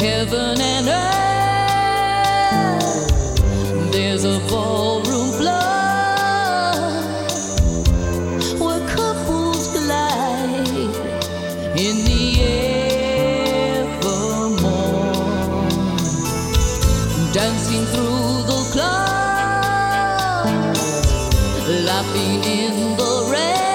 heaven and earth. There's a ballroom floor where couples glide in the evermore, dancing through the clouds, laughing in the rain.